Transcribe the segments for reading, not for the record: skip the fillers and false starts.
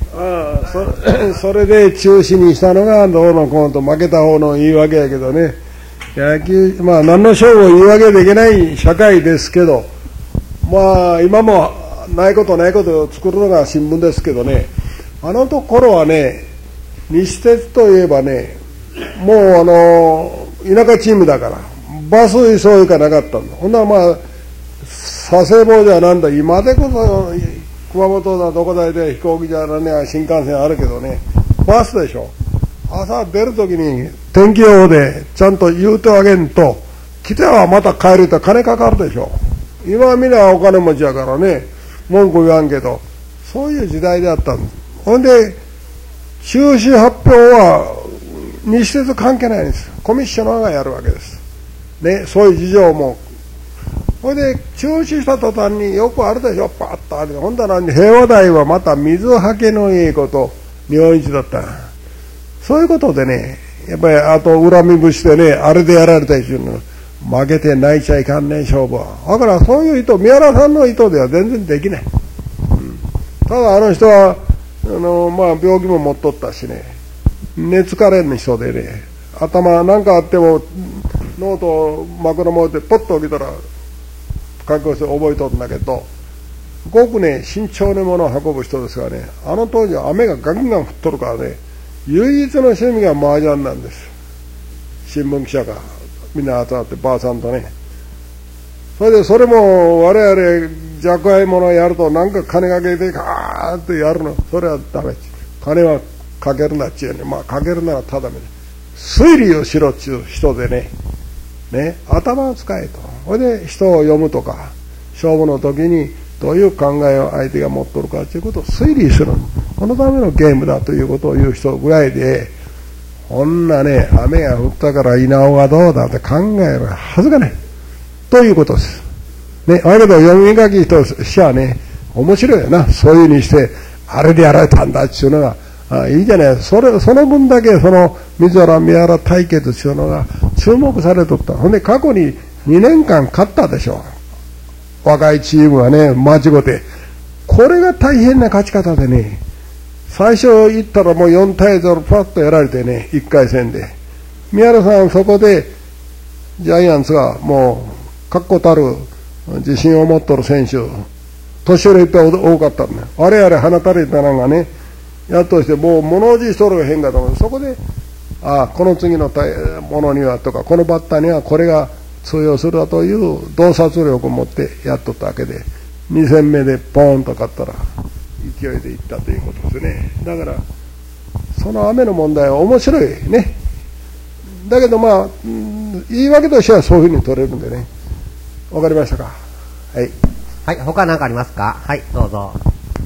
それで中止にしたのがどうのこうのと負けた方の言い訳やけどね、野球、まあ何の勝負を言い訳できない社会ですけど、まあ今もないことないことを作るのが新聞ですけどね、あのところはね、西鉄といえばね、もう田舎チームだからバス急いかなかったんだ。ほんならまあ佐世保じゃなんだ、今でこそ熊本だどこだで飛行機じゃなんや新幹線あるけどね、バスでしょ。朝出るときに天気予報でちゃんと言うてあげんと、来てはまた帰ると金かかるでしょ。今はみんなお金持ちやからね、文句言わんけど、そういう時代であったんです。ほんで中止発表は西鉄関係ないんです。コミッショナーがやるわけですね、そういう事情も。ほいで中止した途端によくあるでしょ、パッとある。ほんだら平和台はまた水はけのいいこと日本一だった。そういうことでね、やっぱりあと恨み節でね、あれでやられた一緒に負けて泣いちゃいかんね、勝負は。だからそういう意図、宮原さんの意図では全然できない、ただあの人はまあ、病気も持っとったしね、熱疲れん人でね、頭なんかあってもノートを枕元でポッと起きたら覚悟して覚えとるんだけど、ごくね慎重に物を運ぶ人ですがね、あの当時は雨がガンガン降っとるからね、唯一の趣味が麻雀なんです。新聞記者がみんな集まってばあさんとね、それでそれも我々若輩者やるとなんか金かけてガーッとやるの、それはダメ。金はかけるなっちゅうね、まあかけるならただめで推理をしろっちゅう人でね、頭を使えと。それで人を読むとか勝負の時にどういう考えを相手が持っとるかということを推理する、このためのゲームだということを言う人ぐらいで、こんなね雨が降ったから稲尾がどうだって考えるはずがないということですね。だけど読み書きとしてはね面白いよな、そういうふうにしてあれでやられたんだっていうのがいいじゃない。その分だけその水原宮原対決っていうのが注目されとった。ほんで過去に2年間勝ったでしょ、若いチームはね、間違って。これが大変な勝ち方でね、最初行ったらもう4対0パッとやられてね、1回戦で宮原さんそこでジャイアンツがもう確固たる自信を持っとる選手年寄りいっぱい多かったんだよ。あれあれ放たれたのがね、やっとしてもう物おじしとるが変だと思う。そこでこの次のものにはとかこのバッターにはこれが通用するだという洞察力を持ってやっとったわけで、2戦目でポーンと勝ったら勢いでいったということですね。だからその雨の問題は面白いね。だけどまあ言い訳としてはそういうふうに取れるんでね。わかりましたか。はい、 はい、他何かありますか。はい、どうぞ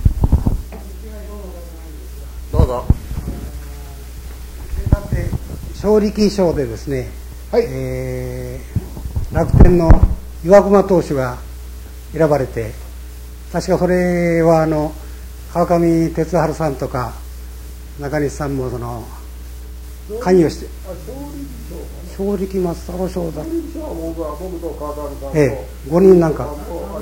どうぞ。 勝力賞でですね、 はい、 楽天の岩隈投手が選ばれて、確かそれは川上哲治さんとか中西さんも関与して勝力松太郎賞だ、5人なんか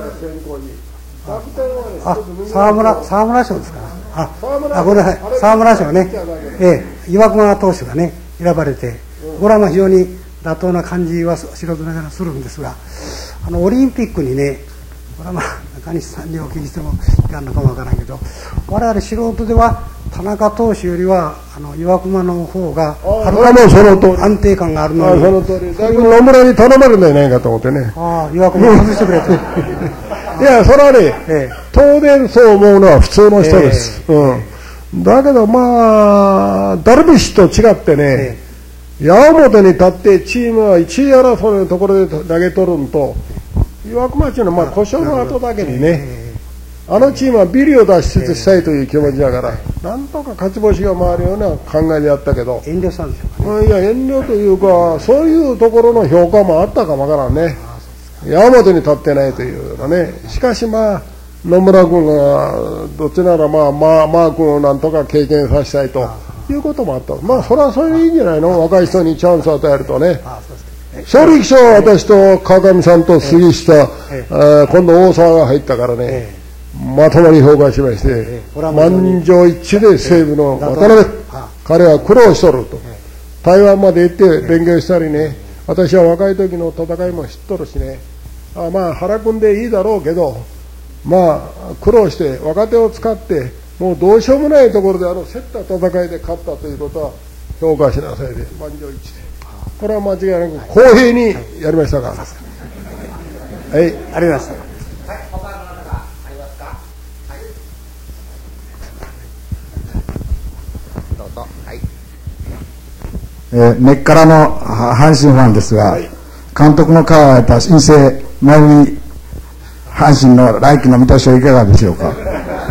沢村賞ですか。ごめんなさい、沢村賞ね、岩隈投手がね選ばれて、これは非常に妥当な感じは素人ながらするんですが、オリンピックにね、これはまあ中西さんにお聞きしてもいかんのかもわからんけど、我々素人では田中投手よりは岩隈の方がはるかに安定感があるのに、 その通り。だいぶ野村に頼まれるんじゃないかと思ってね。 岩隈外してくれといやそれはね、当然そう思うのは普通の人です、だけどまあダルビッシュと違ってね、矢面に立ってチームは1位争いのところで投げとるんと、岩隈っていうのはまあ故障の後だけにね、あのチームはビリを脱出したいという気持ちだから、なんとか勝ち星が回るような考えでやったけど、 遠慮したんでしょうかね。 いや遠慮というかそういうところの評価もあったかもわからんね。矢面に立ってないというようなね。しかしまあ野村君がどっちならマー君をなんとか経験させたいということもあった。まあそれはそれでいいんじゃないの、若い人にチャンスを与えるとね。勝力賞は私と川上さんと杉下、今度大沢が入ったからね、 まともに評価しまして、満場一致で西部の渡辺、彼は苦労しとると。台湾まで行って勉強したりね、私は若い時の戦いも知っとるしね、まあ腹くんでいいだろうけど、まあ苦労して若手を使ってもうどうしようもないところで競った戦いで勝ったということは評価しなさいで、満場一致で、これは間違いなく公平にやりましたから。はい、 ありがとうございました。 はい、他の方がありますか。はい。どうぞ。はい。 根っからの阪神ファンですが、はい、監督の考えた新生真由美阪神の来季の見通しはいかがでしょうか。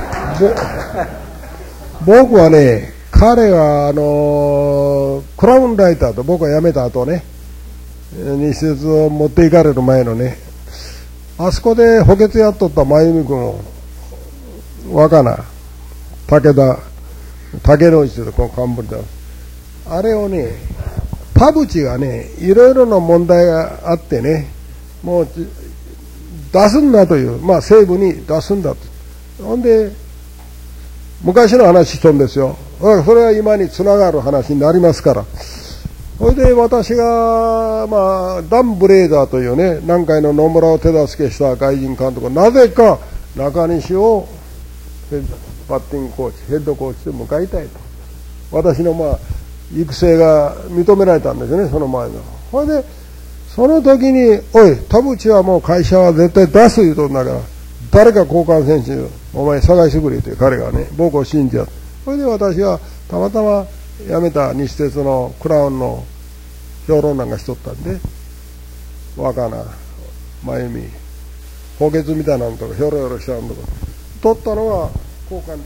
僕はね、彼はクラウンライターと僕が辞めた後ね、西鉄を持っていかれる前のね、あそこで補欠やっとった真由美君を若菜武之内とこの冠だ、あれをね、田淵がね、いろいろな問題があってね、もう出すんだという、まあ西部に出すんだと。ほんで昔の話しとんですよ。それは今につながる話になりますから。それで私が、まあ、ダン・ブレーダーというね、南海の野村を手助けした外人監督、なぜか中西をバッティングコーチ、ヘッドコーチで迎えたいと。私のまあ育成が認められたんですよね、その前の。それでその時に、おい、田淵はもう会社は絶対出す言うとんだから、誰か交換選手お前探してくれって彼がね、僕を信じた。それで私はたまたま辞めた西鉄のクラウンの評論なんかしとったんで、若菜真由美補欠みたいなのとかひょろひょろしたのとか取ったのは交換だった。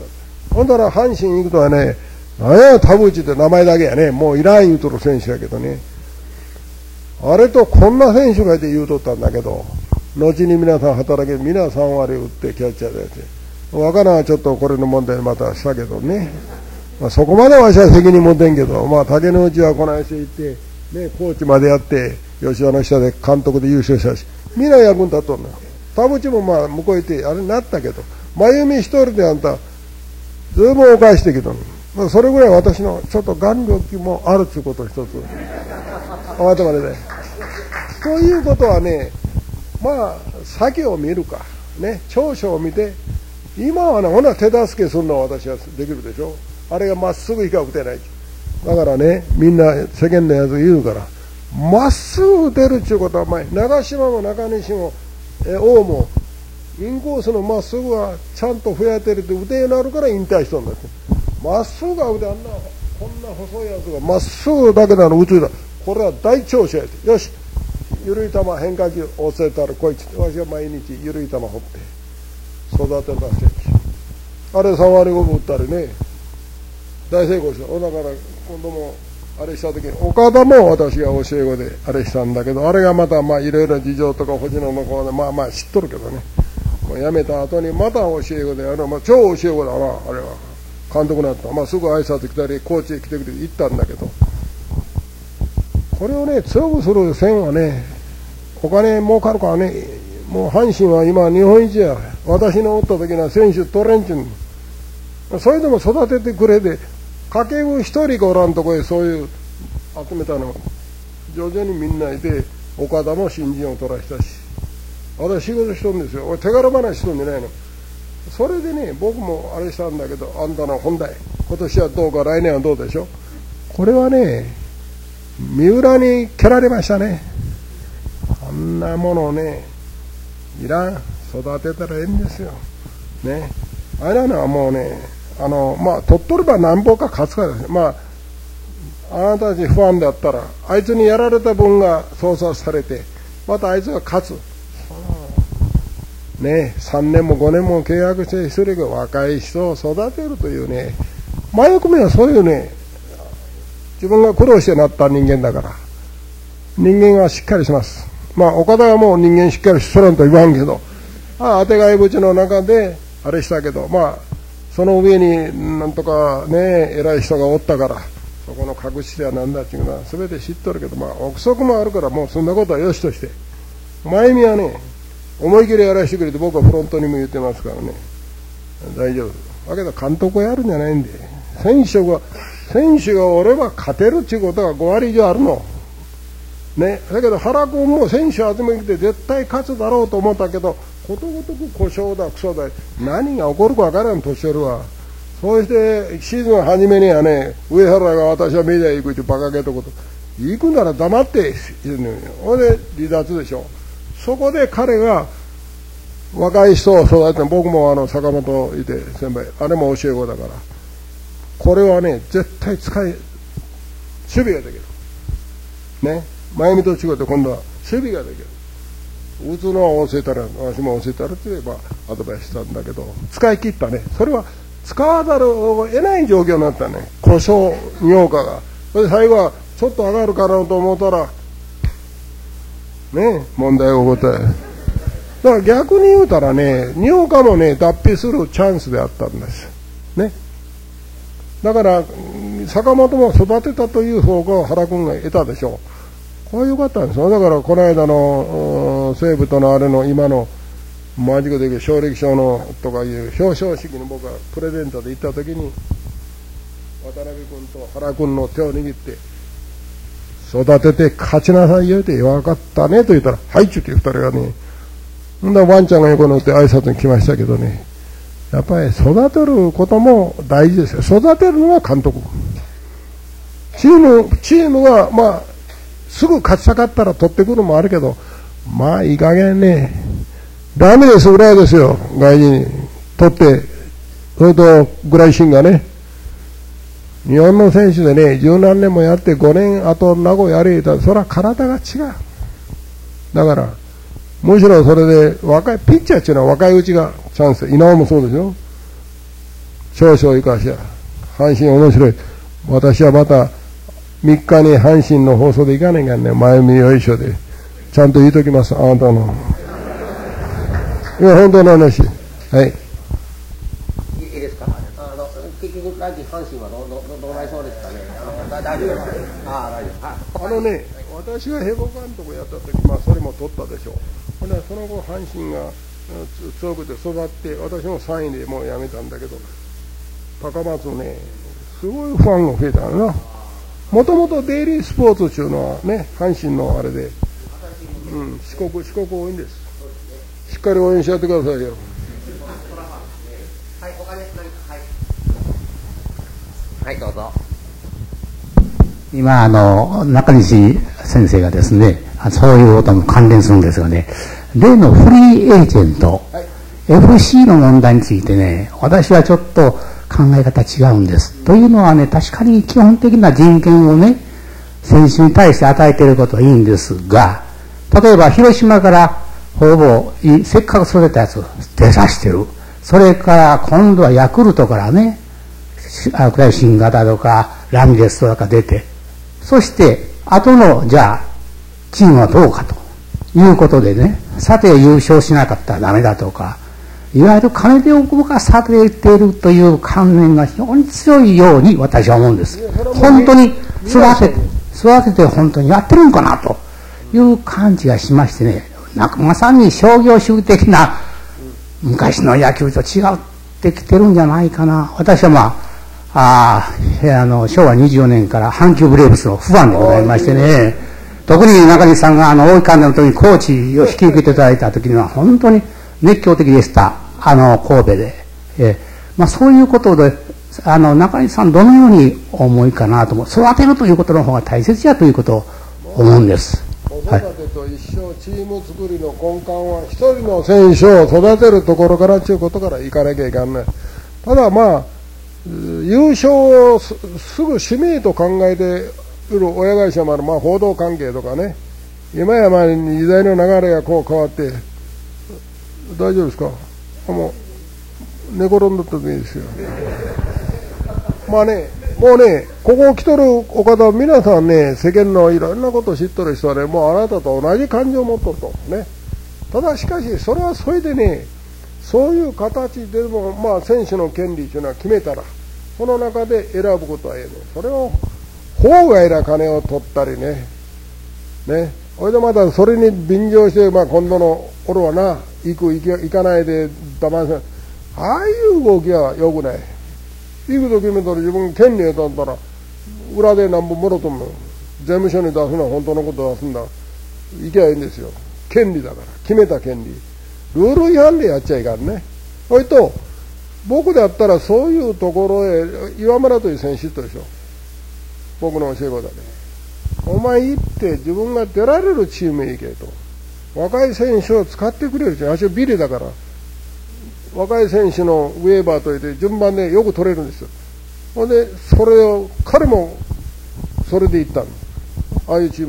ほんだら阪神行くとはね、何や田淵って名前だけやね、もういらん言うとる選手やけどね、あれとこんな選手がいて言うとったんだけど、後に皆さん働け、皆3割打ってキャッチャーでやって、若菜はちょっとこれの問題またしたけどね、まあ、そこまでは私は責任持てんけど、まあ、竹之内はこの間行って、ね、コーチまでやって吉田の下で監督で優勝したし、みんな役に立っとんのよ。田淵もまあ向こう行ってあれになったけど、真由美一人であんたずいぶんお返してきたの、まあ、それぐらい私のちょっと眼力もあるということを一つお頭でね。ということはね、まあ先を見るかね、長所を見て、今はね、ほな手助けするのは私はできるでしょ。あれがまっすぐいか打てない。だからね、みんな世間のやつ言うから、まっすぐ打てるっちゅうことは前、長島も中西も王もインコースのまっすぐはちゃんと増やてるって打てようになるから引退しとんだって。まっすぐが打て、あんなこんな細いやつがまっすぐだけなの打つだ、これは大長所やて。よし、緩い球変化球押せたらこいつって、わしが毎日緩い球掘って育てた選手、あれ3割5分打ったりね、大成功した。だから今度もあれした時に岡田も私が教え子であれしたんだけど、あれがまたまあいろいろ事情とか星野の子でまあまあ知っとるけどね、もう辞めた後にまた教え子で、まあ、超教え子だな、あれは監督になった、まあ、すぐ挨拶来たりコーチへ来てくれて行ったんだけど、これをね強くする線はね、お金儲かるからね、もう阪神は今日本一や。私のおった時の選手取れんちゅう、それでも育ててくれて、掛布一人がおらんとこへそういう集めたの、徐々にみんないて、岡田も新人を取らしたし、私仕事しとるんですよ。俺手柄話しとんじゃないの。それでね、僕もあれしたんだけど、あんたの本題、今年はどうか来年はどうでしょ。これはね、三浦に蹴られましたね。あんなものをね、いらん、育てたらええんですよ。ね、あれなのはもうね、まあ取っとれば何本か勝つからですね。まああなたたちファンだったら、あいつにやられた分が操作されて、またあいつが勝つ。ね、3年も5年も契約して一人が若い人を育てるというね、真由美はそういうね、自分が苦労してなった人間だから、人間はしっかりします。まあ岡田はもう人間しっかりしとらんと言わんけど、当てがい淵の中であれしたけど、まあその上になんとかね偉い人がおったから、そこの隠しではなんだっていうのは全て知っとるけど、まあ憶測もあるから、もうそんなことはよしとして、真由美はね思い切りやらせてくれて、僕はフロントにも言ってますからね、 大丈夫。だけど監督をやるんじゃないんで、選手がおれば勝てるっていうことが5割以上あるの。ね、だけど原君も選手集めてきて絶対勝つだろうと思ったけど、ことごとく故障だクソだ、何が起こるかわからん年寄りは。そうしてシーズン初めにはね、上原が私はメジャー行くってバカげたこと、行くなら黙ってほんで離脱でしょ。そこで彼が若い人を育てて、僕も坂本いて先輩、あれも教え子だから、これはね絶対使い、守備ができるね。前見と違って今度は守備ができる。打つのは教えたら、私も教えたらって言えばアドバイスしたんだけど、使い切ったね。それは使わざるを得ない状況になったね、故障尿化が。それで最後はちょっと上がるかなと思ったらね、問題が起こった。だから逆に言うたらね、尿化もね脱皮するチャンスであったんですね。だから坂本も育てたという方が原君が得たでしょう。これ良かったんですよ。だからこの間の西武とのあれの今のマジックで勝力賞のとかいう表彰式に僕はプレゼントで行った時に、渡辺君と原君の手を握って育てて勝ちなさいよって分かったねと言ったら、はいっちゅって2人がね、ほんでワンちゃんが横に乗って挨拶に来ましたけどね、やっぱり育てることも大事ですよ。育てるのは監督、チームはまあすぐ勝ちたかったら取ってくるのもあるけど、まあいい加減ね、ダメですぐらいですよ、外人に取って。それとグライシンがね、日本の選手でね十何年もやって5年あと名古屋やれたら、それは体が違う。だからむしろそれで若いピッチャーっていうのは若いうちがチャンス。稲尾もそうですよ。少々生かしや阪神面白い。私はまた3日に阪神の放送で行かないからね、前見よいしょでちゃんと言うときます、あなたの。いや本当の話。はい。 いいですか。結局来季阪神はどうなりそうですかね。大丈夫ですか。大丈夫。 ね、私が平保監督やった時、まあそれも取ったでしょう。ほんでその後阪神が強くて育って、私も3位でもうやめたんだけど、高松ねすごいファンが増えたな。もともとデイリースポーツっていうのはね、阪神のあれで、四国多いんです。しっかり応援しやってくださいよ。 はい、他にはい。はい、どうぞ。 今中西先生がですね、そういうことも関連するんですがね、例のフリーエージェント、はい、FC の問題についてね、私はちょっと考え方違うんです。というのはね、確かに基本的な人権をね、選手に対して与えていることはいいんですが、例えば広島からほぼせっかく育てたやつを出さしてる。それから今度はヤクルトからね、新型とかラミレスとか出て、そして後のじゃあチームはどうかということでね、さて優勝しなかったらダメだとか、いわゆる金で動かされているという観念が非常に強いように私は思うんです。本当に育てて本当にやってるんかなという感じがしましてね、なんかまさに商業主義的な昔の野球と違ってきてるんじゃないかな。私は昭和24年から阪急ブレーブスのファンでございましてね、特に中西さんが大井関連の時にコーチを引き受けていただいた時には本当に熱狂的でした。神戸で。そういうことで、中西さんどのように思いかなと思う。育てるということの方が大切やということを思うんです。 子育てと一緒、チーム作りの根幹は一人の選手を育てるところからということからいかなきゃいかんない。ただ優勝をすぐ使命と考えている親会社もある、報道関係とかね、今や時代の流れがこう変わって、大丈夫ですか？もう寝転んだってもいいですよ。もうね、ここ来とるお方皆さんね、世間のいろんなことを知っとる人はね、もうあなたと同じ感情を持っとるとね。ただしかしそれはそれでね、そういう形でも選手の権利というのは決めたら、その中で選ぶことはええね。それを法外な金を取ったりね、それでまたそれに便乗して、今度の俺はな、行かないで騙せ、 ああいう動きはよくない。行くと決めたら自分権利だったら裏で何本もろとも税務署に出すのは本当のこと出すんだ行けばいいんですよ。権利だから決めた権利、ルール違反でやっちゃいかんね。それと僕であったらそういうところへ岩村という選手とでしょ、僕の教え子だね。お前行って自分が出られるチームへ行けと、若い選手を使ってくれるし、私はビリだから若い選手のウェーバーといって順番でよく取れるんですよ。ほんでそれを彼もそれで行ったの、ああいうチーム